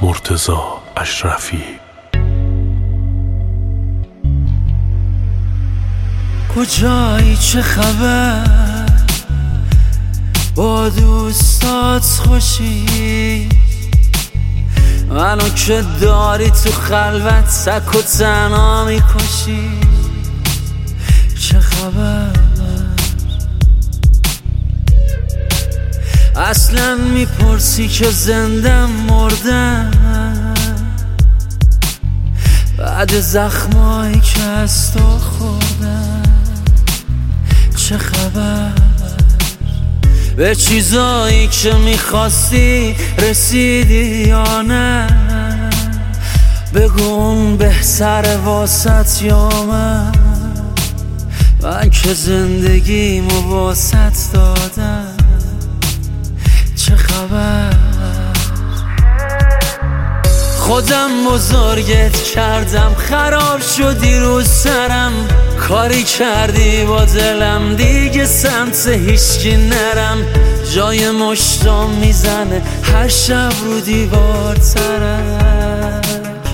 مرتضی اشرفی. کجایی؟ چه خبر؟ با دوستات خوشی؟ منو که داری تو خلوت سک و تنها میکشی. چه خبر؟ اصلا میپرسی که زندم مردم بعد زخمایی که از تو خوردم. چه خبر؟ به چیزایی که میخواستی رسیدی یا نه؟ بگو اون بهتره واسط یا من که زندگیمو واسط دادم. چه خبر؟ خودم بزرگت کردم خراب شدی رو سرم. کاری کردی با دلم دیگه سمت هیچکی نرم. جای مشتام میزنه هر شب رو دیوار ترک.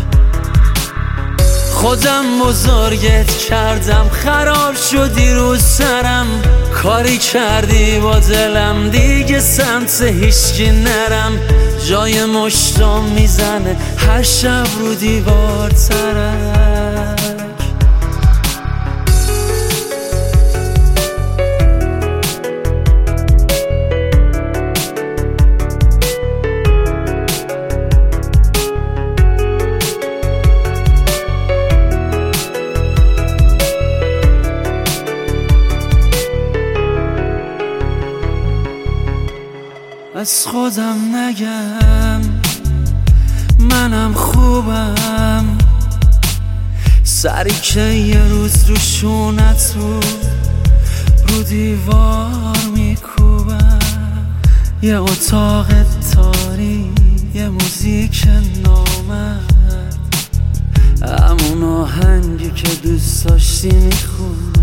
خودم بزرگت کردم خراب شدی رو سرم. کاری کردی با دلم دیگه سمت هیچکی نرم. جای مشتام میزنه هر شب رو دیوار ترک. از خودم نگم منم خوبم. سری که یه روز رو شونت رو دیوار میکوبم. یه اتاق تاریک، یه موزیک نامرد، همون آهنگی که دوست داشتی میخونم.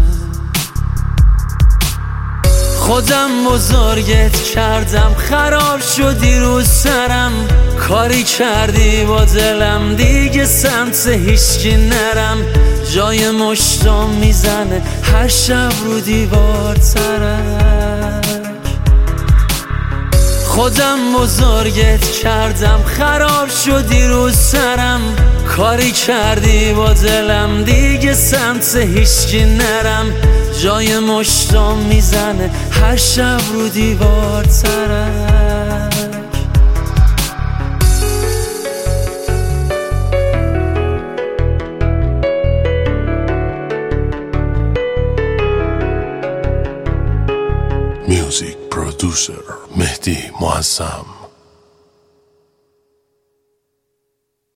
خودم بزرگت کردم خراب شدی رو سرم. کاری کردی با دلم دیگه سمت هیچکی نرم. جای مشتام میزنه هر شب رو دیوار ترک. خودم بزرگت کردم خراب شدی رو سرم. کاری کردی با دلم دیگه سمت هیچکی نرم. جای مشتام میزنه هر شب رو دیوار ترک. میوزیک پرودوسر مهدی معظم.